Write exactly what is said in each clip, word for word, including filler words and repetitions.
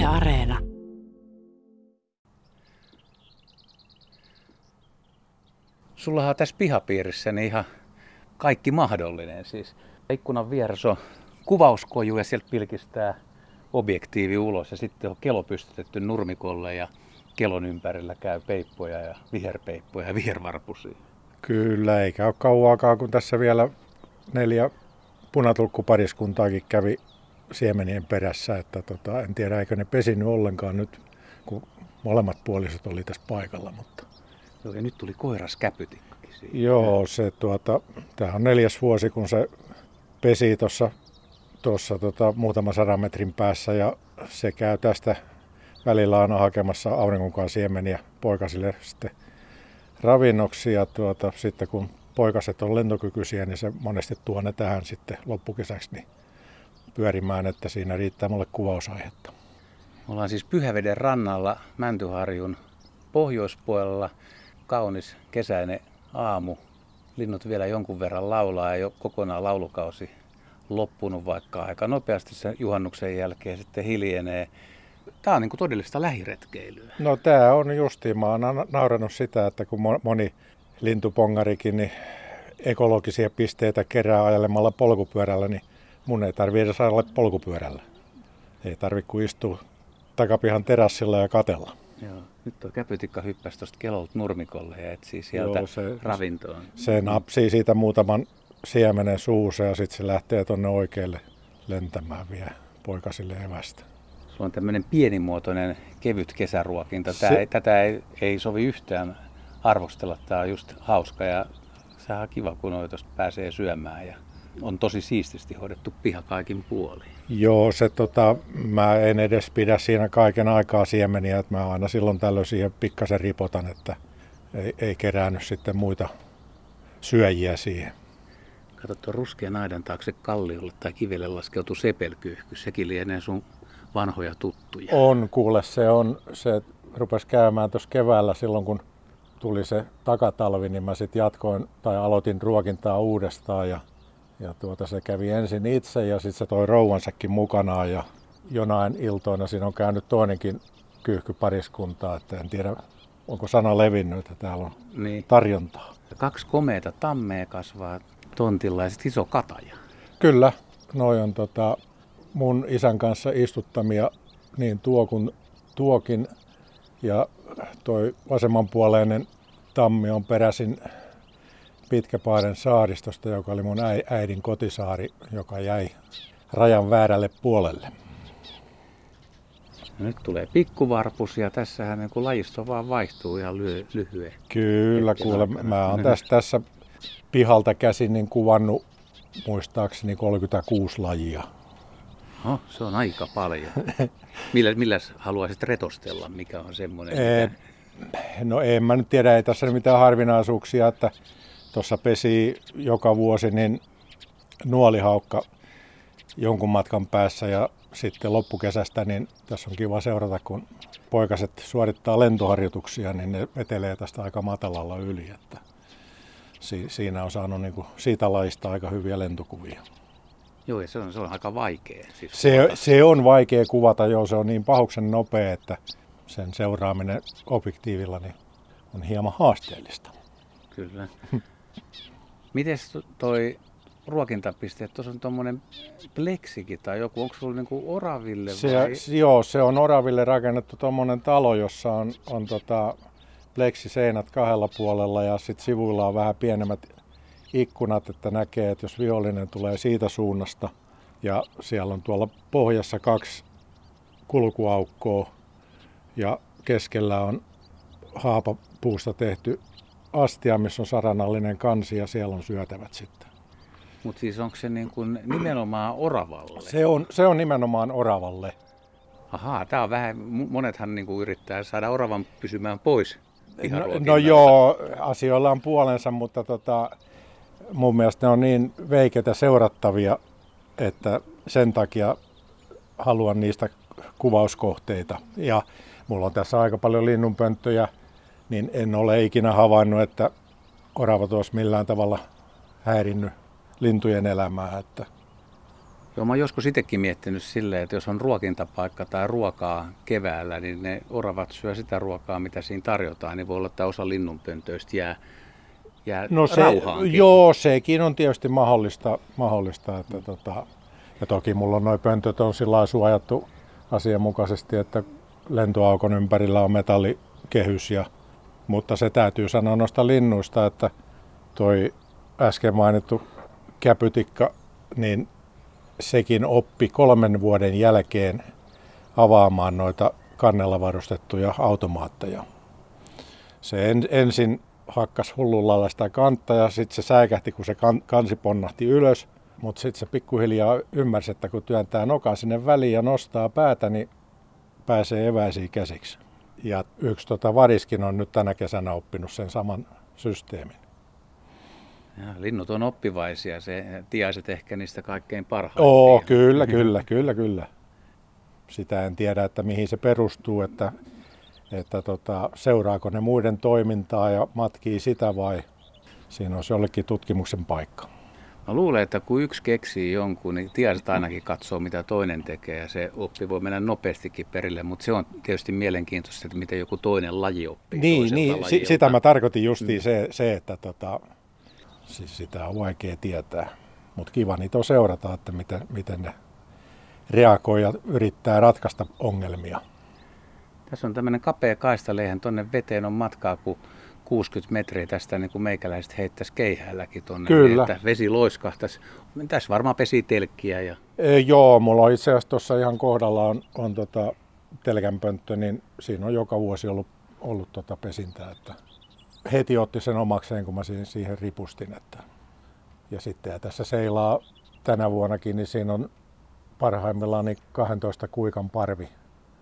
Areena. Sullahan on tässä pihapiirissä niin ihan kaikki mahdollinen. Siis ikkunan vieressä on kuvauskoju ja sieltä pilkistää objektiivi ulos ja sitten on kelo pystytetty nurmikolle ja kelon ympärillä käy peippoja ja viherpeippoja ja vihervarpusia. Kyllä, eikä ole kauaakaan, kun tässä vielä neljä punatulkkupariskuntaakin kävi siemenien perässä. Että tota, en tiedä, eikö ne pesinyt ollenkaan nyt, kun molemmat puolisot oli tässä paikalla. Mutta... Joo, ja nyt tuli koiraskäpytikkakin siihen. Joo, se tuota, tämä on neljäs vuosi, kun se pesi tuossa tuossa tota, muutaman sadan metrin päässä ja se käy tästä välillä aina hakemassa auringonkaan siemeniä poikasille sitten ravinnoksi ja tuota, sitten kun poikaset on lentokykyisiä, niin se monesti tuo ne tähän sitten loppukesäksi niin pyörimään, että siinä riittää mulle kuvausaihetta. Me ollaan siis Pyhäveden rannalla Mäntyharjun pohjoispuolella. Kaunis kesäinen aamu. Linnut vielä jonkun verran laulaa ja jo kokonaan laulukausi loppunut, vaikka aika nopeasti sen juhannuksen jälkeen sitten hiljenee. Tämä on niin kuin todellista lähiretkeilyä. No tämä on justiin. Mä oon naurannut sitä, että kun moni lintupongarikin niin ekologisia pisteitä kerää ajelemalla polkupyörällä, niin mun ei tarvitse edes ajella polkupyörällä. Ei tarvitse kuin istua takapihan terassilla ja katella. Joo. Nyt tuo käpytikka hyppäsi tuosta kelolta nurmikolle ja etsii sieltä Joo, se, ravintoon. Se napsii siitä muutaman siemenen suussa ja sitten se lähtee tuonne oikealle lentämään vielä poikasille evästä. Sulla on tämmöinen pienimuotoinen kevyt kesäruokinta. Tää se... ei, tätä ei, ei sovi yhtään arvostella. Tämä on just hauska ja sehän on kiva, kun noitosta pääsee syömään ja on tosi siististi hoidettu piha kaikin puoliin. Joo, se tota, mä en edes pidä siinä kaiken aikaa siemeniä, että mä aina silloin tällöin siihen pikkasen ripotan, että ei, ei keräänny sitten muita syöjiä siihen. Kato tuon ruskean aidan taakse kalliolle tai kivelle laskeutu sepelkyyhky, sekin lienee sun vanhoja tuttuja. On, kuule, se on, se rupesi käymään tuossa keväällä silloin, kun tuli se takatalvi, niin mä sitten jatkoin tai aloitin ruokintaa uudestaan ja Ja tuota, se kävi ensin itse ja sitten se toi rouvansakin mukanaan ja jonain iltoina siinä on käynyt toinenkin kyyhkypariskuntaa, että en tiedä onko sana levinnyt, että täällä on niin tarjontaa. Kaksi komeata tammea kasvaa tontilla ja sitten iso kataja. Kyllä, noi on tota, mun isän kanssa istuttamia niin tuo kuin tuokin ja toi vasemmanpuoleinen tammi on peräisin Pitkäpaiden saaristosta, joka oli mun äidin kotisaari, joka jäi rajan väärälle puolelle. No nyt tulee pikkuvarpus ja tässähän niin kun lajisto vaan vaihtuu ihan lyhy- lyhyen. Kyllä, kuule, mä oon tässä, tässä pihalta käsin niin kuvannut muistaakseni kolmekymmentäkuusi lajia. No, se on aika paljon. Millä, milläs haluaisit retostella, mikä on semmoinen? Ee, mikä... No en mä nyt tiedä, ei tässä ole mitään harvinaisuuksia, että tuossa pesii joka vuosi niin nuolihaukka jonkun matkan päässä ja sitten loppukesästä niin tässä on kiva seurata, kun poikaset suorittaa lentoharjoituksia, niin ne vetelee tästä aika matalalla yli. Että siinä on saanut niin kuin siitä lajista aika hyviä lentokuvia. Joo, ja se on, se on aika vaikea. Siis se, se on vaikea kuvata, joo, se on niin pahuksen nopea, että sen seuraaminen objektiivilla niin on hieman haasteellista. Kyllä. Mites toi ruokintapiste, että tuossa on tuommoinen pleksikin tai joku, onko sulla niinku oraville vai? Se, joo, se on oraville rakennettu tuommoinen talo, jossa on, on tota pleksiseinät kahdella puolella ja sitten sivuilla on vähän pienemmät ikkunat, että näkee, että jos vihollinen tulee siitä suunnasta ja siellä on tuolla pohjassa kaksi kulkuaukkoa ja keskellä on haapapuusta tehty astia, missä on saranallinen kansi ja siellä on syötävät sitten. Mutta siis onko se niin kuin nimenomaan oravalle? Se on, se on nimenomaan oravalle. Ahaa, tää on vähän, monethan niin kuin yrittää saada oravan pysymään pois. No, no joo, asioilla on puolensa, mutta tota, mun mielestä ne on niin veikeitä seurattavia, että sen takia haluan niistä kuvauskohteita. Ja mulla on tässä aika paljon linnunpönttöjä, niin en ole ikinä havainnut, että oravat olisi millään tavalla häirinnyt lintujen elämää. Että... Joo, mä oon joskus itsekin miettinyt silleen, että jos on ruokintapaikka tai ruokaa keväällä, niin ne oravat syö sitä ruokaa, mitä siinä tarjotaan, niin voi olla, että osa linnunpöntöistä jää, jää no se, rauhaankin. Joo, sekin on tietysti mahdollista, mahdollista että mm. tota, ja toki mulla on noi pöntöt on sillä lailla suojattu asianmukaisesti, että lentoaukon ympärillä on metallikehys, ja, mutta se täytyy sanoa noista linnuista, että toi äsken mainittu käpytikka, niin sekin oppi kolmen vuoden jälkeen avaamaan noita kannella varustettuja automaatteja. Se en, ensin hakkas hullunlailla sitä kantta ja sitten se säikähti, kun se kan, kansi ponnahti ylös. Mutta sitten se pikkuhiljaa ymmärsi, että kun työntää nokan sinne väliin ja nostaa päätä, niin pääsee eväisiin käsiksi. Ja yksi tota variskin on nyt tänä kesänä oppinut sen saman systeemin. Ja, linnut on oppivaisia, se tiaiset ehkä niistä kaikkein parhaimpia. Oo, kyllä, kyllä, kyllä, kyllä. Sitä en tiedä, että mihin se perustuu, että, että tota, seuraako ne muiden toimintaa ja matkii sitä vai siinä olisi jollekin tutkimuksen paikka. Mä luulen, että kun yksi keksii jonkun, niin tiaiset ainakin katsoo, mitä toinen tekee, ja se oppi voi mennä nopeastikin perille, mutta se on tietysti mielenkiintoista, että miten joku toinen laji oppii. Niin, niin si- sitä mä tarkoitin justiin mm. se, se, että tota, siis sitä on vaikea tietää, mutta kiva niitä on seurata, että miten, miten ne reagoi ja yrittää ratkaista ongelmia. Tässä on tämmöinen kapea kaistaleihän, tuonne veteen on matkaa, kun kuusikymmentä metriä tästä niin kuin meikäläiset heittäisi keihäälläkin tuonne, niin että vesi loiskahtaisi. Tässä varmaan pesi telkkiä. Ja... E, joo, mulla on itse asiassa tuossa ihan kohdalla on, on tota telkänpönttö, niin siinä on joka vuosi ollut, ollut tota pesintää. Että heti otti sen omakseen, kun mä siihen, siihen ripustin. Että. Ja sitten ja tässä seilaa tänä vuonnakin, niin siinä on parhaimmillaan niin kahdentoista kuikan parvi,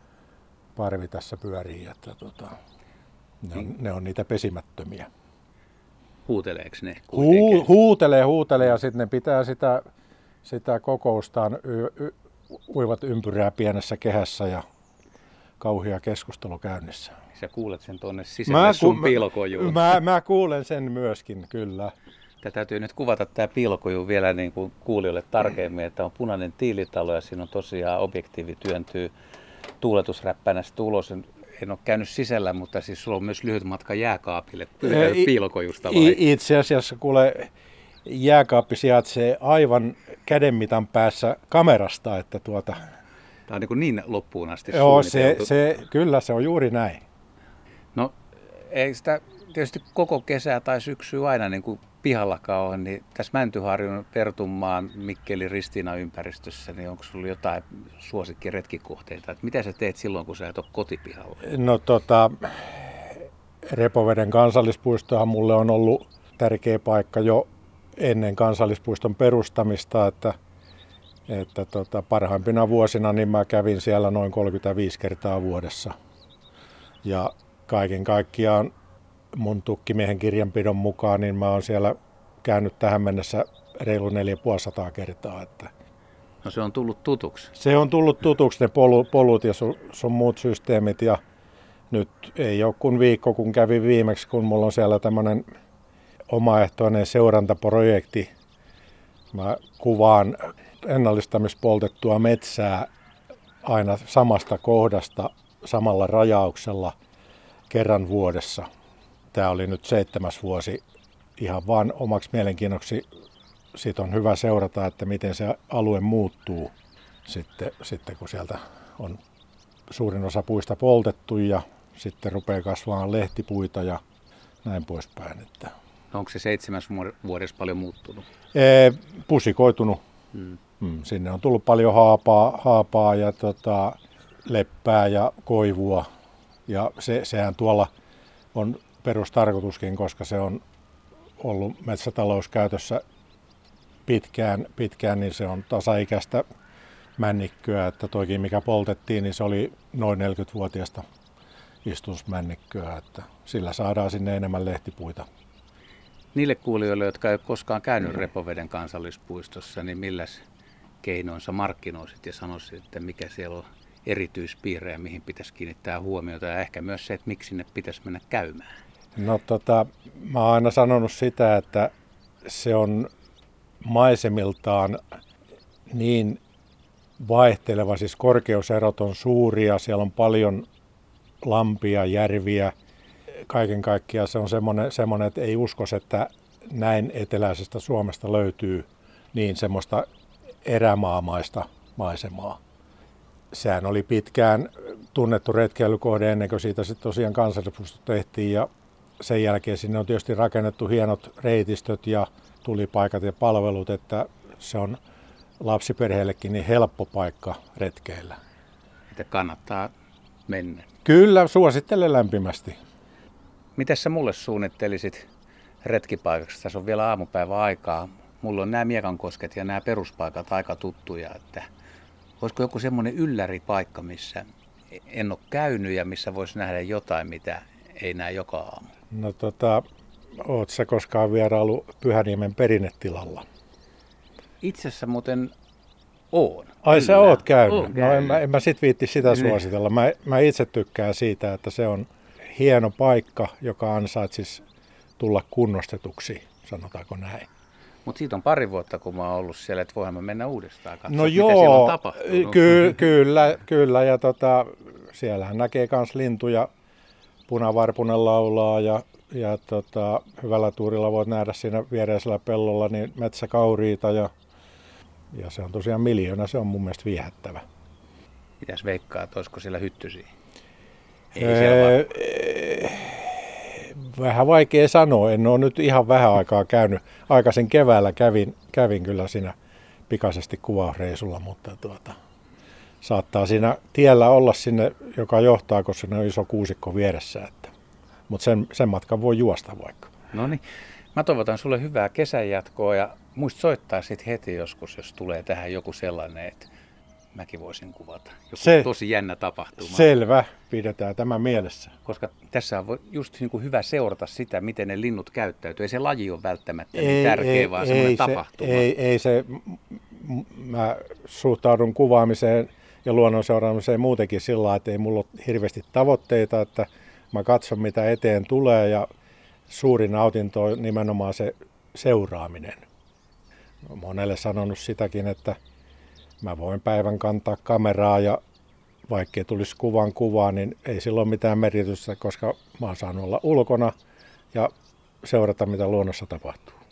parvi tässä pyörii. Että tota, ne, on, ne on niitä pesimättömiä. Huuteleeko ne? Hu, huutelee, huutelee ja sitten ne pitää sitä, sitä kokoustaan, y, y, uivat ympyrää pienessä kehässä ja kauhea keskustelu käynnissä. Sä kuulet sen tuonne sisälle sun piilokojuun. Mä, mä, mä kuulen sen myöskin, kyllä. Tämä täytyy nyt kuvata tämä piilokoju vielä niin kuin kuulijoille tarkemmin, että on punainen tiilitalo ja siinä on tosiaan objektiivi työntyy tuuletusräppänästä ulos. En ole käynyt sisällä, mutta siis sulla on myös lyhyt matka jääkaapille piilokojusta vai? Itse asiassa kuule, jääkaappi sijaitsee aivan kädenmitan päässä kamerasta, että tuota... Tämä on niin, kuin niin loppuun asti Joo, se, se, kyllä se on juuri näin. No, ei sitä tietysti koko kesää tai syksyä aina niin kuin pihallakaan ole, niin tässä Mäntyharjun, Pertunmaan, Mikkelin, Ristiina ympäristössä, niin onko sulla jotain suosikkiretkikohteita? Että mitä sä teet silloin, kun sä et ole kotipihalla? No tota, Repoveden kansallispuistohan mulle on ollut tärkeä paikka jo ennen kansallispuiston perustamista, että, että tota, parhaimpina vuosina niin mä kävin siellä noin kolmekymmentäviisi kertaa vuodessa. Ja kaiken kaikkiaan mun tukkimiehen kirjanpidon mukaan, niin mä oon siellä käynyt tähän mennessä reilu neljäsataaviisikymmentä kertaa. Että no se on tullut tutuksi. Se on tullut tutuksi ne polut, polut ja sun, sun muut systeemit ja nyt ei ole kuin viikko, kun kävin viimeksi, kun mulla on siellä tämmöinen omaehtoinen seurantaprojekti. Mä kuvaan ennallistamispoltettua metsää aina samasta kohdasta samalla rajauksella kerran vuodessa. Tämä oli nyt seitsemäs vuosi ihan vaan omaksi mielenkiinnoksi. Siitä on hyvä seurata, että miten se alue muuttuu sitten, sitten kun sieltä on suurin osa puista poltettu ja sitten rupeaa kasvamaan lehtipuita ja näin poispäin. Että. No onko se seitsemäs vuodessa paljon muuttunut? Ee, pusikoitunut. Hmm. Hmm, sinne on tullut paljon haapaa, haapaa ja tota, leppää ja koivua. Ja se, sehän tuolla on perustarkoituskin, koska se on ollut metsätalouskäytössä pitkään, pitkään niin se on tasaikäistä männikköä, että toikin mikä poltettiin, niin se oli noin neljäkymmentävuotiaista istusmännikköä, että sillä saadaan sinne enemmän lehtipuita. Niille kuulijoille, jotka ei ole koskaan käynyt Repoveden kansallispuistossa, niin milläs keinoin sä markkinoisit ja sanoisit, että mikä siellä on erityispiirre ja mihin pitäisi kiinnittää huomiota ja ehkä myös se, että miksi sinne pitäisi mennä käymään? No tota, mä oon aina sanonut sitä, että se on maisemiltaan niin vaihteleva, siis korkeuserot on suuria, siellä on paljon lampia, järviä. Kaiken kaikkiaan se on semmoinen, semmoinen, että ei uskos, että näin eteläisestä Suomesta löytyy niin semmoista erämaamaista maisemaa. Sehän oli pitkään tunnettu retkeilykohde ennen kuin siitä sitten tosiaan kansallispuisto tehtiin ja sen jälkeen sinne on tietysti rakennettu hienot reitistöt ja tulipaikat ja palvelut, että se on lapsiperheellekin niin helppo paikka retkeillä. Että kannattaa mennä. Kyllä, suosittelen lämpimästi. Mitäs sä mulle suunnittelisit retkipaikaksi? Tässä on vielä aamupäivä aikaa. Mulla on nämä Miekankosket ja nämä peruspaikat aika tuttuja. Että olisiko joku semmoinen ylläripaikka, missä en ole käynyt ja missä voisi nähdä jotain, mitä ei näe joka aamu? No tota, oot sä koskaan vierailu Pyhäniemen perinnetilalla? Itse asiassa muuten oon. Ai Kyllä. sä oot käynyt? Oon No käynyt. en mä, en mä sit viitti sitä suositella. Mä, mä itse tykkään siitä, että se on hieno paikka, joka ansaitsisi tulla kunnostetuksi, sanotaanko näin. Mutta siitä on pari vuotta, kun mä oon ollut siellä, että voihan mä mennä uudestaan katsoa, No mitä joo, siellä on tapahtunut. ky- kyllä, kyllä. Ja tota, siellähän näkee myös lintuja. Punavarpunen laulaa ja, ja tota, hyvällä tuurilla voit nähdä siinä viereisellä pellolla niin metsäkauriita. Ja, ja se on tosiaan miljoona, se on mun mielestä viehättävä. Mitäs veikkaa, että olisiko siellä hyttysiä? Ei siellä Öö, vaan. vähän vaikea sanoa. En ole nyt ihan vähän aikaa käynyt. Aikaisin keväällä kävin, kävin kyllä siinä pikaisesti kuvausreisulla, mutta tuota, saattaa siinä tiellä olla sinne, joka johtaa, koska siinä on iso kuusikko vieressä. Että, mutta sen, sen matkan voi juosta vaikka. No niin, mä toivotan sulle hyvää kesänjatkoa ja muista soittaa sit heti joskus, jos tulee tähän joku sellainen, että mäkin voisin kuvata. Joku Se- tosi jännä tapahtuma. Selvä, pidetään tämä mielessä. Koska tässä on just niin kuin hyvä seurata sitä, miten ne linnut käyttäytyy. Ei se laji ole välttämättä niin tärkeä, vaan semmoinen se, tapahtuma. Ei, ei se, m- mä suhtaudun kuvaamiseen ja luonnon seuraamiseen muutenkin sillä lailla, että ei mulla ole hirveästi tavoitteita, että mä katson mitä eteen tulee ja suurin nautinto on nimenomaan se seuraaminen. Olen monelle sanonut sitäkin, että mä voin päivän kantaa kameraa ja vaikkei tulisi kuvan kuvaa, niin ei sillä ole mitään merkitystä, koska mä oon saanut olla ulkona ja seurata mitä luonnossa tapahtuu.